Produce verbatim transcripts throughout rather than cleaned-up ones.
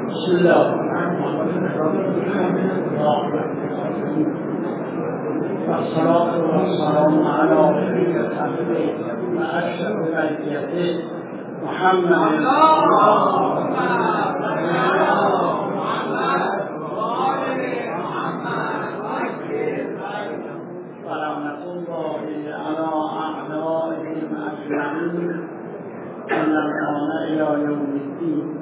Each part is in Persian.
بسم الله والصلاة والسلام على خير خلقه وأشرف بلدته محمد ورحمة الله على أعدائهم أجمعين من الآن إلى يوم الدين.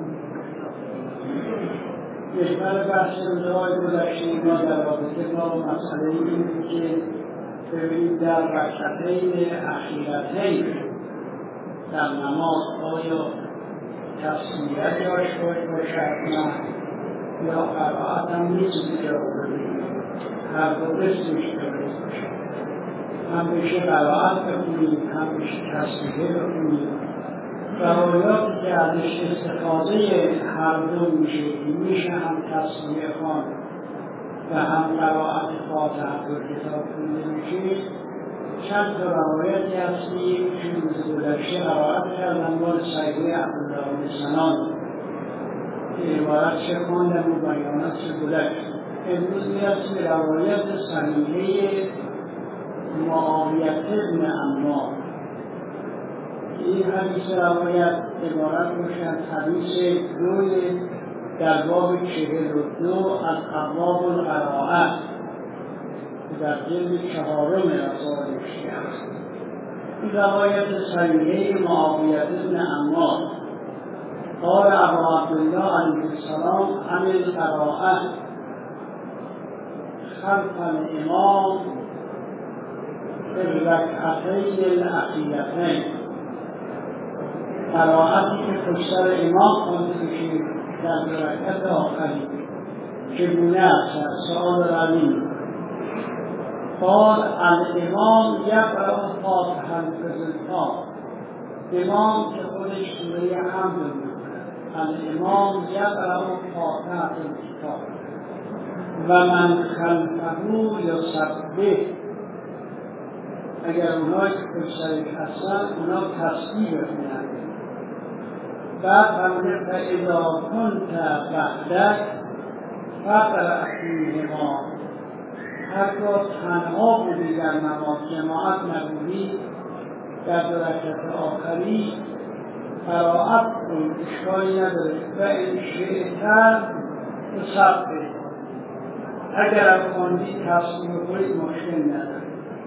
بهتر بحث روزهای گذشته ما در رابطه با مسئله این بود که ببینید در رکعتین اخیرتین در نماز آیا تسمیه جاش باشد نه یا قرائت هم نیست جا باشد، هر دو قسمش درست باشد، هم بشه قرائت بکنید هم بشه تسمیه بکنید. روایاتی که ازش استفاده هر دو میشه میشه هم تسمیه خوان و هم قرائت فاتحه و کتاب خونده میشه. چند تا روایتی هستی که روز گذشته قرائت کردن با صحیح عبدالله بن سنان که عبارت چه خواندن و بیانات چه گذشت. امروز میرسیم به روایت صحیحه معاویه بن عمار. این حدیث روایت عبارت باشد حدیث دوی در باب چهل و دو از ابواب القرائه در جلد چهارم آثار نوشته است. این روایت صحیحه معاویه بن عمار قال ابو عبدالله علیه السلام عن القرائه خلف الامام في الركعتين الاخیرتین. قرائتی که پشت سر امام خوانده میشه در رکعت آخری چگونه است؟ سؤال روی. قال الامام یقرأ فاتحه الکتاب. امام که خودش سوره حمد میخوند. الامام یقرأ فاتحه الکتاب و من خلفه یسبح. اگر اونایی که پشت سرش هستن اونا تسبیح بخونند. بعد فرموده فاذا کنت وحدک فقرأ فیهما. هرگاه تنها بودی در نماز جماعت نبودی در دو رکعت آخری قرائت کن، اشکالی نداره. و ان شئت فسبح. اگر هم خواندی تسبیح بکنید مشکل نداره.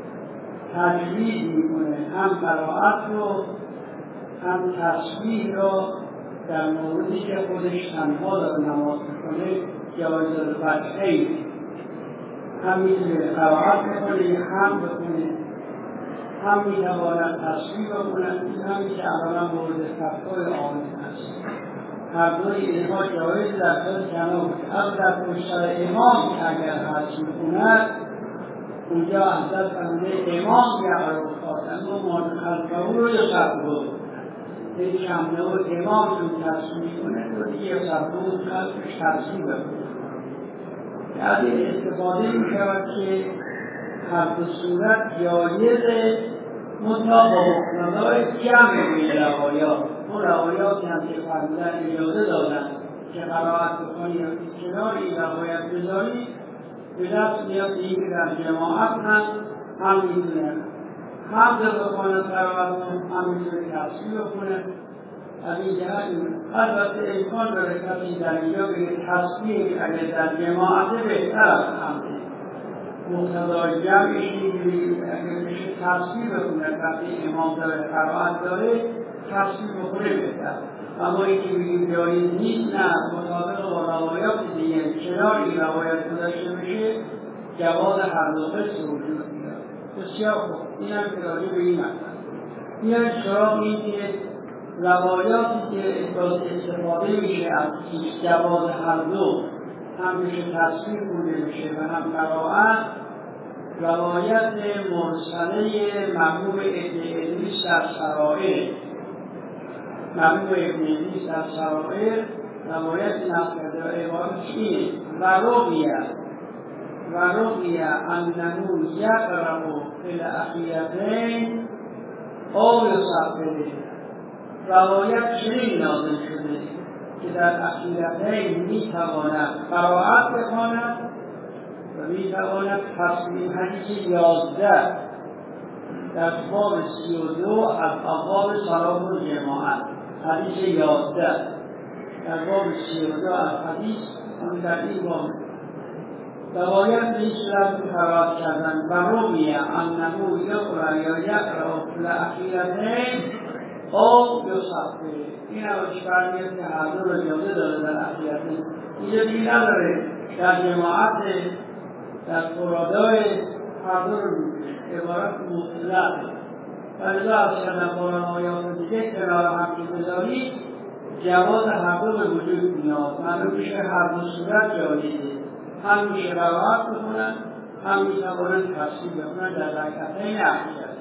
تجوید میکنه هم قرائت رو هم تسبیح را در موردی که خودش تنها داره نماز میکنه جایز الفتحه هم میتونه قرائت بکنه هم بکنه هم میتواند تسبیح بکنه هم میشه اولا مورد فتوای آمین هست. هر دوی اینها جایز در صورت جناب از در پشت سر امام که اگر هست میکند اونجا حضرت فرموده امام یقرأ فاتحه و من خلفه رو یسبح. یک شمله و امام رو تصویح کنه و دیگه سبون خلقش تصویح بکنه. از این استفاده می شود که هر دو صورت جایزه منطقه با مقتضای جمع بین روایات. اون روایاتی هم که فرمودن اجازه دادن که قرائت بکنی یا کنار این روایت بذاری به دست میاد این که در جماعت هم هم میدونه هم در بخواند قرائت هم میتونه تصویح بکنه. از این جهت البته امکان داره کسی در اینجا بگه تصویح اگر در جماعت بهتر از همه مقتضای جمعش میگیرید. اگر میشه تصویح بکنه وقتی امام داره قرائت داره تصویح بکنه بهتر. اما این که بگیم جایی نیست نه مطابق با روایات دیگه کنار این روایت گذاشته بشه جواز هر دو قسم وجود میاد. بسیار خوب. این هم که راجع به این مطلب میاد سراغ این که روایاتی که استفاده میشه از جواز هر دو هم میشه تصویر بوده میشه و هم قرائت. روایت مرسله محبوب ابن ادریس در سرائر محبوب ابن ادریس در سرائر روایت نقل کرده و عبارتش اینه و رقیه و رقیه انه یقرأ فی الاخیرتین او یسبح. روایت چنین نازل شده که در اخیرتین میتواند قرائت بخواند و میتواند تصمیم. حدیث یازده در باب سی و دو از ابواب صلاة الجماعت، حدیث یازده در باب سی و دو از حدیث آن در این باب روایت به این صورت قرائت کردن و رویه انه یقرأ یا یقرأ فی الاخیرتین او یصفه. این روش برمیاد که هر دو رو اجازه داره در اخیرتین، اینجا دیگه نداره در جماعت در فرادای هر دو رو میکنه، عبارت مطلقه. ولی از کردن قرآن آیات دیگه کنار هم که بذارید جواز هر دو به وجود میاد. معلوم میشه هر دو صورت جایزه، هم میشه قرائت بکنن هم میتوانن تفسیر بکنن در رکعتین اخیرتین.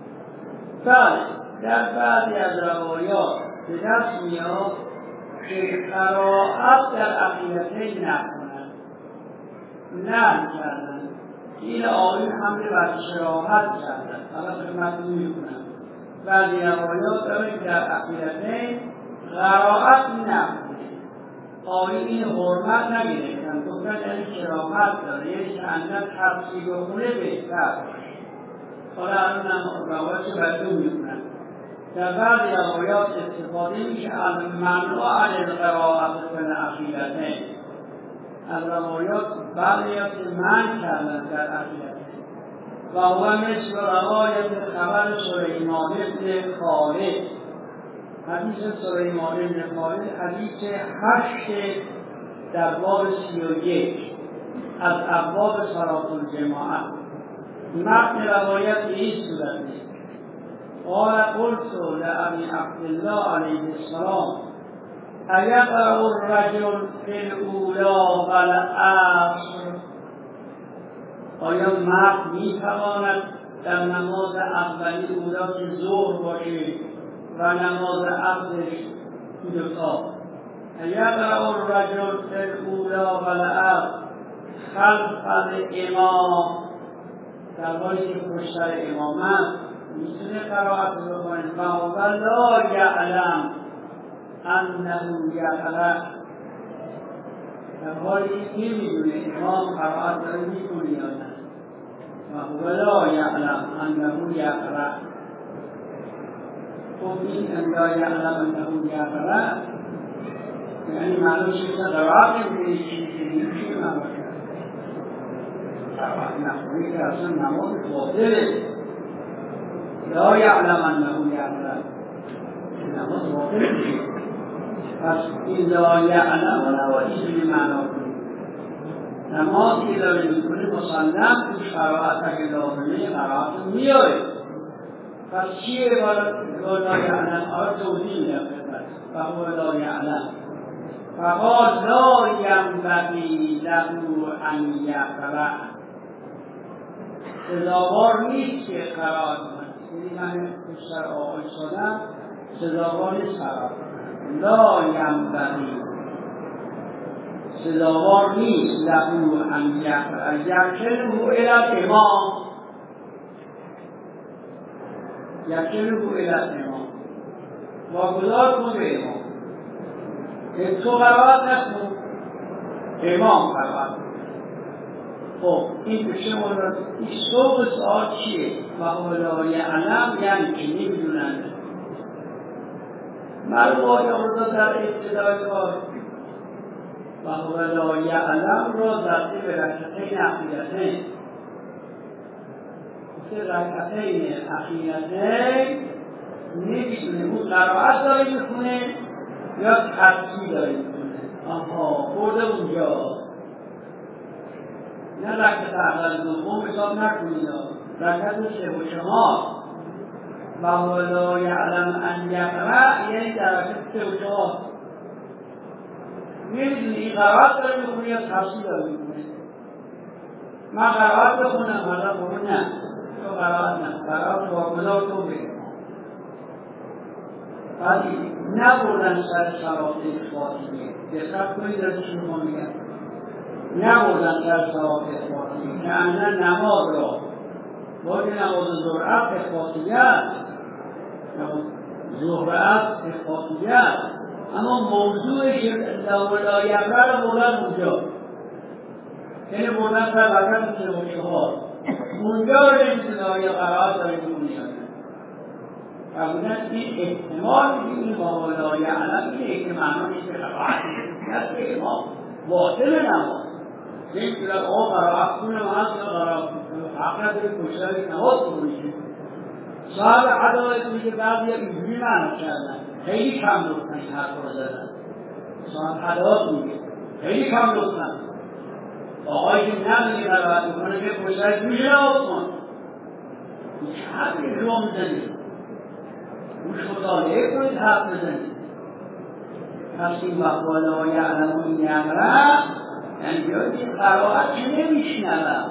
بله در بعضی از روایات به دست میاد که قرائت در اخیرتین نکنن، نه کردن. این آقایون حمله بر شراحت کردن، حالا خدمت میکنن. بعضی روایات داره که در اخیرتین قرائت نکنن. آقایون این حرمت نگرفتن، گفتن یعنی شراحت داره، یعنی که اندر تفسیر بخونه بهتر. حالا الان روایات بردون میکنن. در بعضی روایات استفاده میشه از ممنوع عن القرائت فی الاخیرتین. از روایات بعضی که منع کردن در اخیرتین و هو مثل روایت خبر سلیمان بن خالد. حدیث سلیمان بن خالد حدیث هشت در باب سی و یک از ابواب صلاة الجماعت. متن روایت به این صورت نیست. قال قلت لأبي عبد الله علیه السلام ایقرأ الرجل فی الاولی والعصر. آیا مرد میتواند در نماز اولی اولا که ظهر باشه و نماز عصرش دوتا، ایقرأ الرجل فی الاولی والعصر خلف الامام، در حالی که پشت سر امامت میتونه قرائت بکنه و هو لا یعلم انه یقرأ، در حالی که نمیدونه امام قرائت داره میکنه یا نه. و هو لا یعلم انه یقرأ. خب این ان لا یعلم انه یقرأ یعنی معلوم شد که قرائت نمیکنه، چیزی نمیشه نباشه. قرائت نخونی که اصلا نماز باطله. لا یعلم انه یقرأ نماز باطل میشه. پس این لا یعلم و نباید اینجوری معنا کنیم. نماز که داره میکنه مسلم توش قرائت اگه لازمه قرائت میاره. پس چیه لا یعلم؟ آره توضیح میدم خدمت. و هو لا یعلم فقال لا ینبغی له ان یقرأ. سزاوار نیست که قرائت کنه. یعنی من پشتر آقای شدم سزاوار نیست قرائت کنه. لا ینبغی سزاوار نیست له ان یقرأ یکلمه الی الامام، یکلمه الی الامام واگذار کن به امام. تو قرائت نکن، امام قرائت کن. خب این بشه مورد این صوب سؤال چیه؟ و هو لا یعلم یعنی که نمیدونن. معلوم آیا رو در ابتدای کار و هو لا یعلم را ضربه به رکعتین اخیرتین. گفته رکعتین اخیرتین نمیدونه اون قرائت داره میکنه یا تفسیر داره میکنه. آها خورده اونجا. نه رکعت اول دوم حساب نکنید، رکعت سه و چهار و هو لا یعلم ان یقرأ یعنی در رکعت سه و چهار نمیدونی این قرائت داره میکنه یا تفسیر داره میکنه. من قرائت بخونم حالا بخون نه تو قرائت نه قرائت واگذار تو بگم. ولی نبردن سر صلات فاطمیه. دقت کنید از چی میخوام میگم. نبردن سر صلات فاطمیه که اندر نماز را باید نماز ظهر اخفاطیت ظهر اخفاطیت اما موضوع لا یقرأ رو بردن اونجا، یعنی بردن سر وقت سه و چهار اونجا رو نمیتونه آیا قرار داره کنی فرمودن این احتمال این ما لا یعلم اینه که معنا نیست که قرائت نیست که امام باطل نماز نمیتونه آقا قرائت کنه و هست یا قرائت کنه حق نداره کشتر نماز کنیشه صاحب عدالت که بعضی اینجوری معنا کردن خیلی کم لطفن این حرف رو زدن صاحب عدالت میگه خیلی کم لطفن آقایی که نمیدونی قرائت میکنه که کشتر جوش نماز کن چه حرفی رو میزنید روش مطالعه کنید حرف بزنید پس این وقت لا یعلم و این یقرأ یعنی بیاید این قرائت که نمیشنوم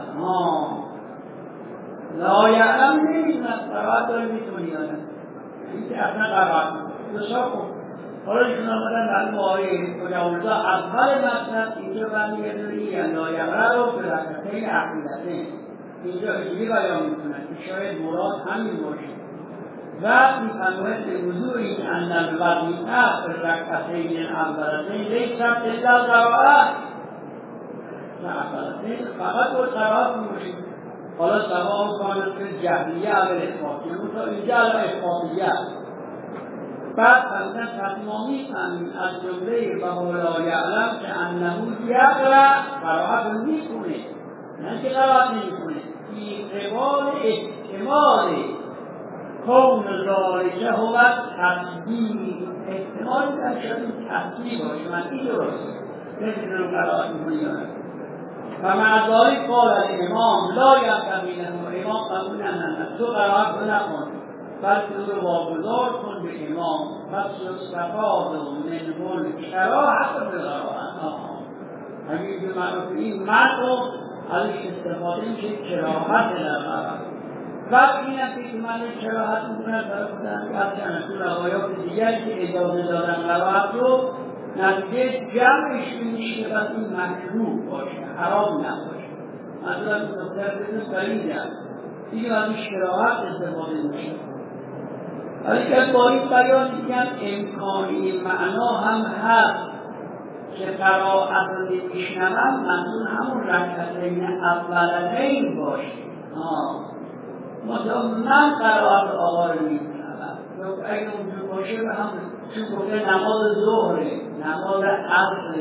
لا یعلم نمیشنم قرائت داره میتونی یادم این که اصلا قرائت بسیار خوب حالا ایشون آمدن در این آیه کجاوزا اول مطلب اینجا بندی یدونی لا یقرأ رو به رکعتین عقیدتین اینجا اینجوری بیان میکنن که شاید مراد همین باشه و میفرماید به وضوعی که ان الوظیفه فی الرکعتین الاولتین لیست الا القرائت و اولتین فقط با قرائت میباشید حالا سواء کانت فی الجهلیه او الاثباتیه تا اینجا الان اثباتیه بعد فرمودن تمامی میفهمیم از جمله و لا یعلم که انه یقرأ قرائت رو میکنه نه که قرائت نمیکنه فی قبال احتمال کون ذالک هو تسبیح احتمال در شاید این تسبیح باشه من این درسته نمیدونم قرائت میکنی و مع ذالک قال الامام لا یعتمی له امام قبول نه تو قرائت رو نکن بلکه او رو واگذار کن به امام پس یستفاد منه الکراهة بالقرائت اگه اینجور معروف این مردم ازش استفاده میشه کراهت در قرائت بعد این هم که من کراهت میکنم برای خودم از چند روایات دیگری که اجازه دادن قرائت رو نتیجه جمعش میشه که بس این مشروع باشه حرام نباشه منظورم این دکتر بدون دلیل هم دیگه ازش کراهت استفاده میشه ولی که با این بیان میگم امکانی معنا هم هست که قرائت رو نمیشنوم منظور همون رکعتین اولتین باشه مثلا من قرائت آقا رو میکنم اگه اونجور باشه به هم چون گفته نماز ظهره نماز عصر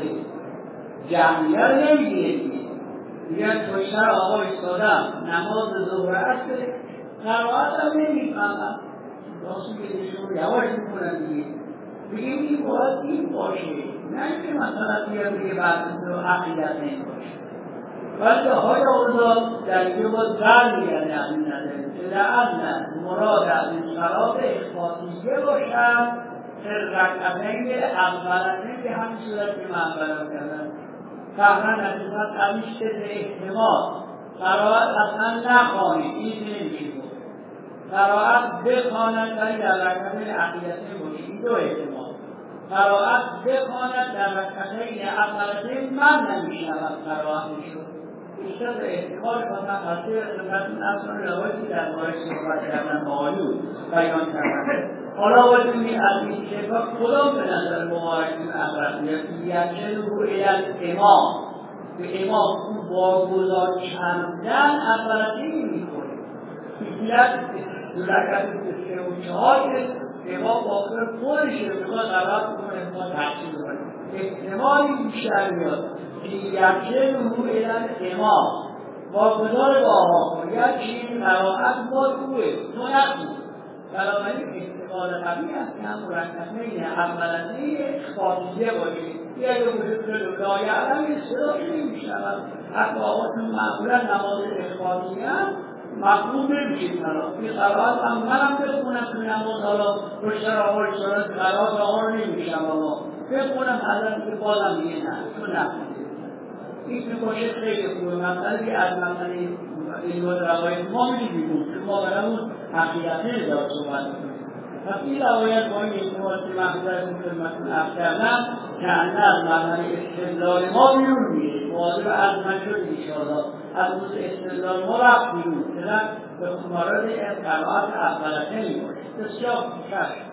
جمعیه رو نمیگیره میگن پشتر آقا ایستادم نماز ظهر عصر قرائت هم نمیفهمم راسو که ایشون یواش میکنن دیگه بگیم این باید این باشه نه که مثلا بیاد بگه بعد رو عقیدت نمی باشه ولی های اوضاع در اینجا باید بر میگرده از این نظر لعن مراد از این صلات اخفاقیه باشد که رکعتین اولتین به همین صورت که من بیان کردم فهمن نتیجت همیشه به احتمال قرائت اصلا نخوانه این نمیشه بود قرائت بخواند ولی در رکعتین عقیدتین باشه این دو احتمال قرائت بخواند در رکعتین اولتین من نمیشنم قرائت میشود بیشتر به احتمال کنم حتی خدمتون اصلا روایتی در باره صحبت کردن با آیون بیان کردن حالا باید ببینید از این شکا کدام به نظر مبارکین اولتیه یعنی رو الان امام به امام اون واگذار کردن اولتین میکنه بیشتر دولکت سه و چهار امام واقع خودشه بخواد قرار کنه امام تحصیل کنه احتمالی بیشتر میاد یکی رو الان امام واگذار با آقا یکی قرائت با روه تو نخون بنابراین احتمال قوی است که هم مرکبین اولنی خاصیه باشه یه اگه وجود کنه لا یعلم یه صداش نمیشنم حتی آقاتون معمولا نماز اخباری هم مفهوم نمیشید مرا این قرائت هم منم بخونم تو نماز حالا پشتر آقا اشتارت قرائت آقا رو نمیشم آقا بخونم حضرت که بازم دیگه نه تو نخونید این که باشه خیلی خوبه مثلا که از مثلا این روایت ما میدیدیم که ما برامون حقیقتی دار صحبت کنیم پس این روایت با این احتمال که محضر خدمتتون عرض کردم که انه از معنی استدلال ما بیرون میره مواظب از من شد انشاءالله از روز استدلال ما رفت بیرون که به مورد قرائت اولتین باشه بسیار خوشش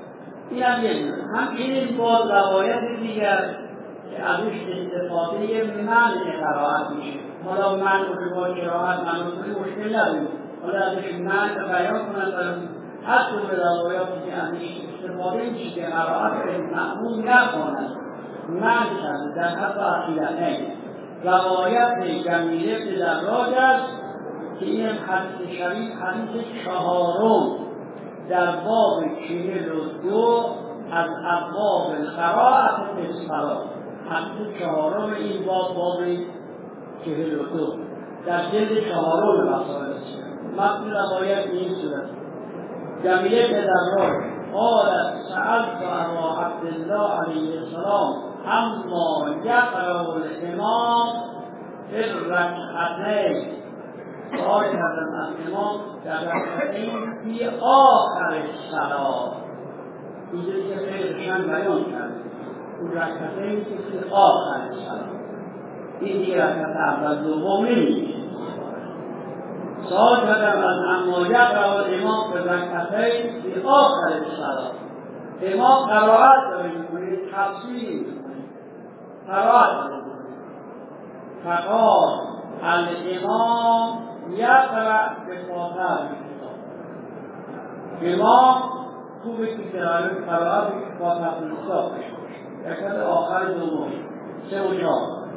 این هم یه دونه. همچنین با روایت دیگر که ازش استفاده منع قرائت میشه. حالا من رو با قرائت منع کنی مشکل نداریم، حالا ازش منع بیان کنن برای حتی به روایاتی که ازش استفاده میشه که قرائت به مأموم نکنن منع کرده در حد عقیدتین. روایت جمیله ابن دراج است که این حدیث شریف حدیث چهارم در باب چهل و دو از ابواب القرائت فی الصلاة. حدیث چهارم این باب باب چهل و دو در جلد چهارم مسائل است. متن روایت این صورت: جمیله ابن دراج قال سألت ابا عبدالله علیه السلام اما یقرأ الامام فی الرکعتین. سؤال کردم از امام در رکعتین فی آخر الصلاة. اینجوری که خیلیشان بیان کرد اون رکعتین که فی آخر الصلاة، این دیگه رکعت اول دوم نمیشه. سؤال کردم از اما یقرأ الامام فی الرکعتین فی آخر الصلاة. امام قرائت داره میکنه، تفسیر میکنه، قرائت داره میکنه. فقال الامام یقرأ بفاتحة الکتاب. امام خوبه که قرائت بفاتحة الکتاب بشه، رکعت آخر دوم سه و چهار.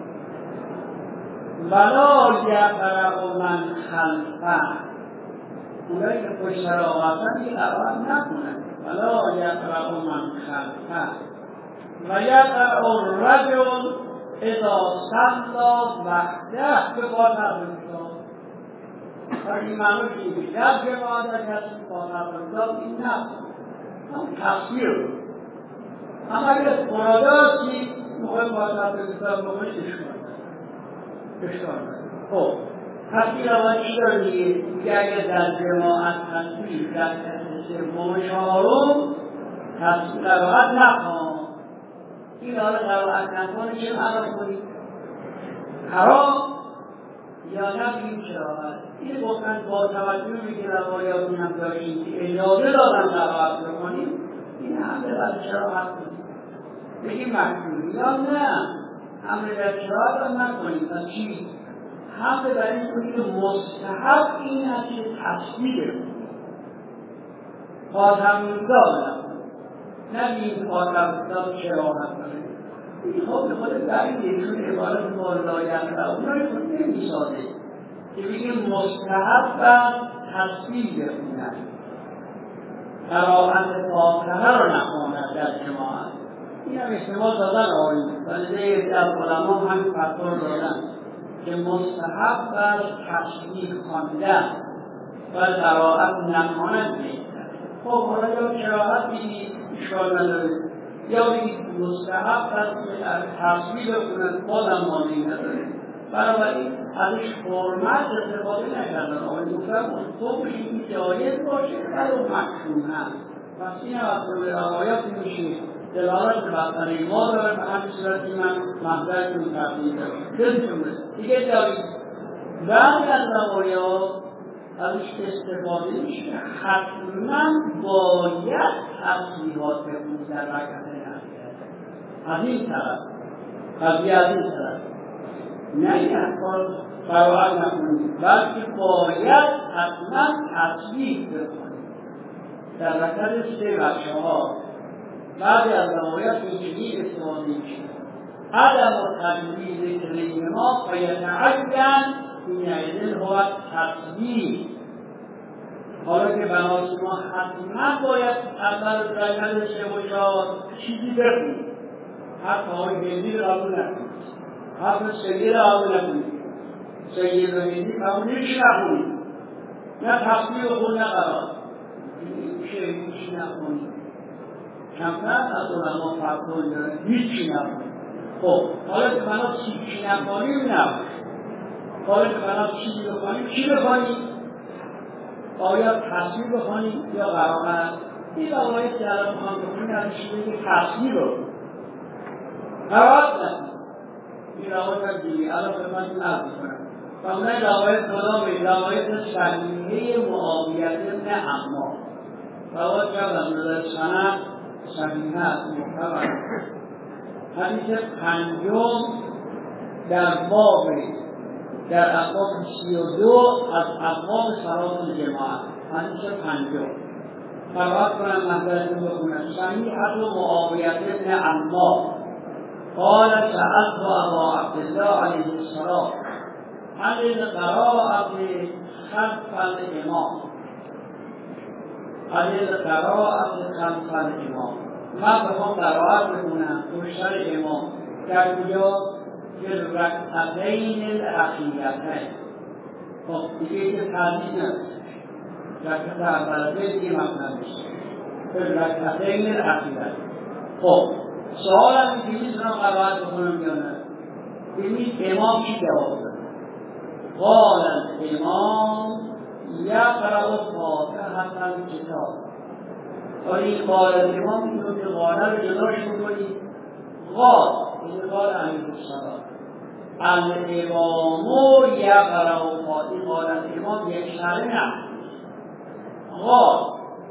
ولا یقرأ من خلفه، اونایی که پشت سر آقا دیگه قرائت نکنن. ولا یقرأ من خلفه و یقرأ الرجل اذا صلی وحده بفاتحة الکتاب. این معنی که در جماعت کسی فاتحة الکتاب این نه، هم تفسیر رو. اما اگر مراداتی مخواهی فاتحة الکتاب بکنید اشکال داره. خب پس این روان چی داره میگه؟ میگه اگر در جماعت تصویر در سوم چهارم تصویر قرائت نکن، این حالا قرائت نکنه چه معنا کنید؟ حرام یا نبید چراغت؟ این گفتن با توجه میگه روایاتی هم داشتیم که اجازه دادن قرائت بکنیم، این هم به بر چراغت کنیم بگیم مکروه یا نه همه در چراغت هم نکنیم. پس چی؟ همه بر این کنید مستحب این است که تصویر خاتم دادم نبید خاتم داد چراغت کنه. این خب خود دلیل چون عبارت مولایت و اونایی خود نمی ساده که بگیم مستحب و تصویر بخونن، قرائت فاتحه رو نخواند در جماعت. این هم احتمال دادن آقایی ولی در علما هم فتوا دادن که مستحب و تصویر خواندن و قرائت نخواند بهتر. خب حالا یا قرائت بگید اشکال نداره، یا بگید مستحب و تصویر بخونن بازم مانعی نداره. بنابراین ازش فرمت استفاده نکردن. آقای گفتم تو بشید جایز باشه ولی مکروه هست. پس این هم از به روایاتی میشه دلالت بستن ما داره. به همین صورتی من محضرتون تقدیم دارم دیگه دارید. بعد از روایات ازش استفاده میشه حتما باید تصویرات بخونی در رکعت نفل. از این طرف قضیه از این طرف نه این احکام قرائت نکنید بلکه باید حتما تصویر بخونید در رکعت سه و چهار. بعد از روایات اینجوری استفاده میشه عدم و تجویز کلمه ما فیتعین اینعیدن هو تصویر. حالا که بناسی ما حتما باید اول رکعت سه و چهار چیزی بخونید، حتی های هندی رو قبول نکنید، حتی سید رو قبول نکنید، سید رو هندی قبول نیش نکنید، نه تصویر خود نه قرار میشه هیچی نکنید. کمتر از علما فتوا داره هیچی نکنید. خب حالا که بنا چیزی نکنیم نباشه، حالا که بنا چیزی بخوانیم چی بخوانیم؟ آیا تصویر بخوانیم یا قرائت؟ این روایت که الان میخوام بخونیم از چیزی که تصویر رو قرائت نکنیم. این روایت هم دیگه الان خدمتتون عرض می‌کنم. و اونای روایت کدامه؟ روایت صحیحه معاویه بن عمار. روایت کردم نظر سند صحیح است معتبر. حدیث پنجم در باب در ابواب سی و دو از ابواب صلات الجماعت، حدیث پنجم قرائت کنم محضرتون بخونم. صحیحة معاویة بن عمار قال سألت ابا عبدالله علیه السلام عن القراءة خلف الامام عن القراءة خلف الامام. من بخوام قرائت بکنم پشت امام در کجا؟ در رکعتین الاخیرتین. خب دیگه که تردید نست رکعت اولده دیگه مطمئن میشه در رکعتین الاخیرتین. خب سوالم این که میتونم قرائت بکنم یا نه؟ ببینید امام چی جواب داد؟ قال الامام یقرأ فاتحة الکتاب. ولی این قال الامام این رو که قاله رو جداش بکنید قال این قال علیه السلام الامام یقرأ فاتحة. قال الامام یک شهره نه قال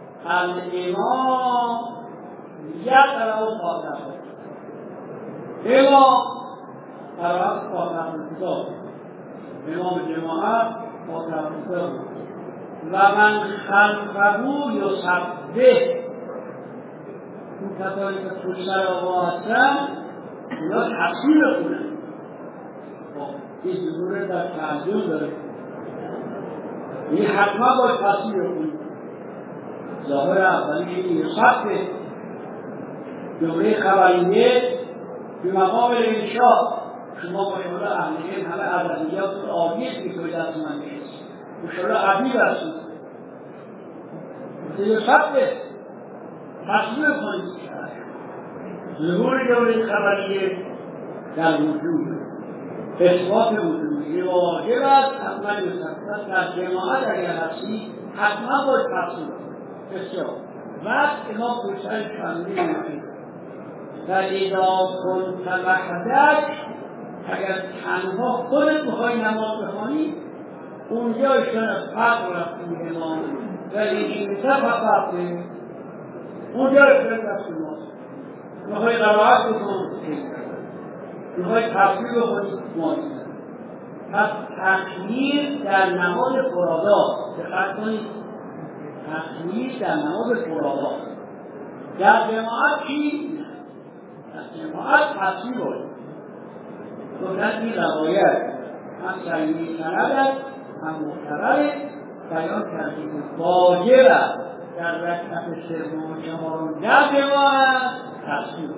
الامام یقرأ فاتحة. امام قرأت فاتحة الکتاب، امام جماعت فاتحة الکتاب و من خلفه یسبح. اون کسانی که پشت سر آقا هستن اونا تسبیح بخونن. این ظهور در تعجب داره، این حتما باید تسبیح بخونن. ظاهر اولی این یسبح جمله خبریه به مقام الانشاء. شما ماشاءالله اهل علم همه ادبیات عالیه که توی دست من نیست، ماشاءالله ادیب هستید. یسبح تسبیح کنید. ظهور جمله خبریه در وجود اثبات وجودی واجب است. حتما یسبح در جماعت اگر هستی حتما باید تسبیح کنید. بسیار وقت امام پوشتن شنده میکنید و اذا کنت وحدک، اگر تنها خودت بخوای نماز بخوانی اونجا اشتن فقر رفتی امام و این فقط اونجا اشتن رفتی امام. میخوای قرائت بکنی میخوای تفسیر بکنی مالی. پس تخمیر در نماز فرادا دقت کنید، تخمیر در نماز فرادا در جماعت چی؟ در جماعت تفسیر باید گفتن این روایت هم صحیح سند است هم معتبر بیان کردیم واجب است در رکعت سوم و چهارم در جماعت تفسیر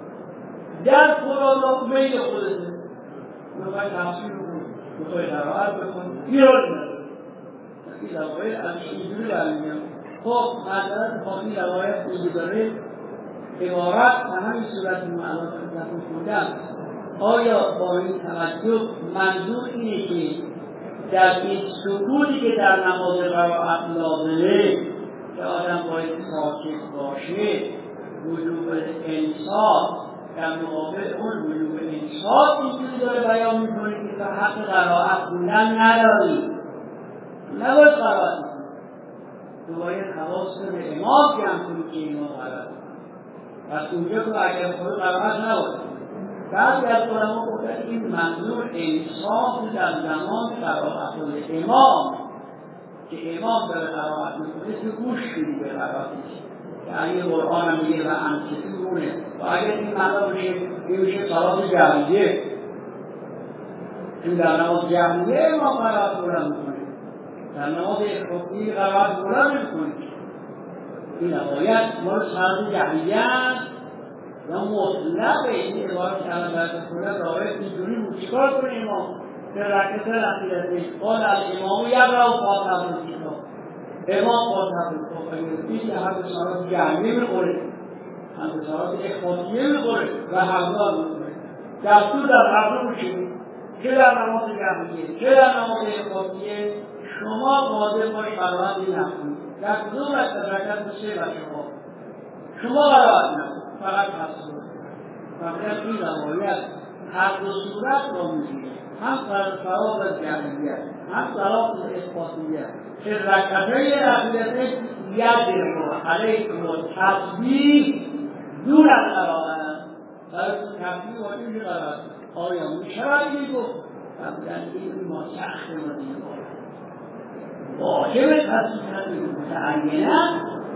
در فرادا میل خودته. میخوای تفسیر بکنی میخوای قرائت بکنی ایراد نداره. این روایت از اینجوری برمیاد. خب معذرت خواهی این روایت اینجوری داره عبارت به همین صورت معنا خدمتتون خوندم. آیا با این توجه منظور اینه که در این سکوتی که در نماز قرائت لازمه که آدم باید ساکت باشه وجوب انصات در مقابل اون وجوب انصات اینجوری داره بیان میکنه که تا حق قرائت خوندن نداری، نباید قرائت میکنی، تو باید حواست به امام جمع کنی که امام قرائت پس اونجا تو اگر خود قرائت نباید. بعضی از علما گفتن این منظور انصاف در زمان قرائت امام که امام داره قرائت میکنه تو گوش بدی به قرائتش که اگه قرآن هم میگه و انصتونه و اگر این معنا بشه این میشه صلات جهریه، این در نماز جهریه امام قرائت بلند میکنه، در نماز اختصاصی قرائت بلند میکنه. این روایت مال صلات جهریه یا مطلق این عبارت که الان براتون خوندم روایت اینجوری بود. چیکار کنه امام در رکعت الاخیرتین قال الامام یقرأ فاتحة الکتاب، امام فاتحة الکتاب میگه که هر دو صلات جهریه میخوره هر دو صلات اختصاصیه میخوره و هر دو میخوره دستور در هر دو میشه چه در نماز جهریه چه در نماز اختصاصیه شما قادر باش قرائت نکنید. در کدوم رکعت سه و شما شما قرائت نکنید فقط تصور. فقط این روایت هر دو صورت را میگه، هم صلات جهریه هم صلات اختصاصیه که رکعتین اخیرتین یقرأ علیکم التسبیح دور از قرائت برای تفسیر واجب قرائت آیا میشود میگفت قبلا این ما سخت ما دیگه واجب تفسیر متعینه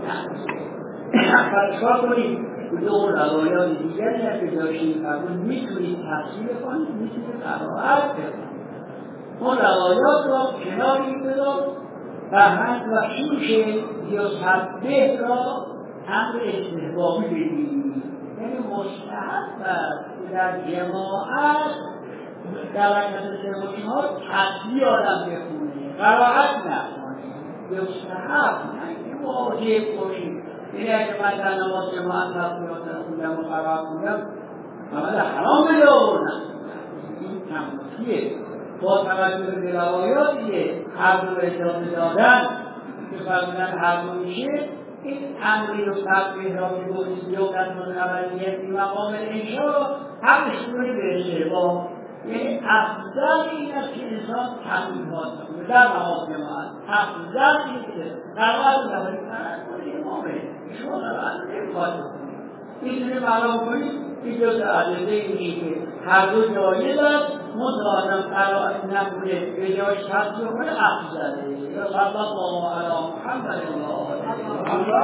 فرشا کنید به اون روایات دیگری هم که داشتیم قبول میتونید تفسیر کنید میتونید قرائت کنید اون روایات را کناری بذار فرهنگ و شوش یا تبدیل را امر استحبابی بگیرید یعنی مستحب است در جماعت در وقت سماعی تبدیل آدم بخونه قرائت نکنه مستحب نه واجب باشید یعنی اگه من در نماز جماعت تبدیل خوندم و قرائت خوندم عمل حرام بیاوردم این تمثیه با توجه به روایاتیه هر دو اجازه دادن که فرمودن هر دو میشه این امری و تبدیل را که گفتید یوکت من اولیت این مقام انشا را هم نشونی به استحباب یعنی افضل این است که انسان تبدیل ها کنه در مقام جماعت افضل این که قرار نباید کنه امامه شما قرار نباید کنید این معلوم کنید این جز عدده اینی که هر دو جایز است مدارم قرائت نبوده به جایش تفسیر کنه افضله صلی الله علی محمد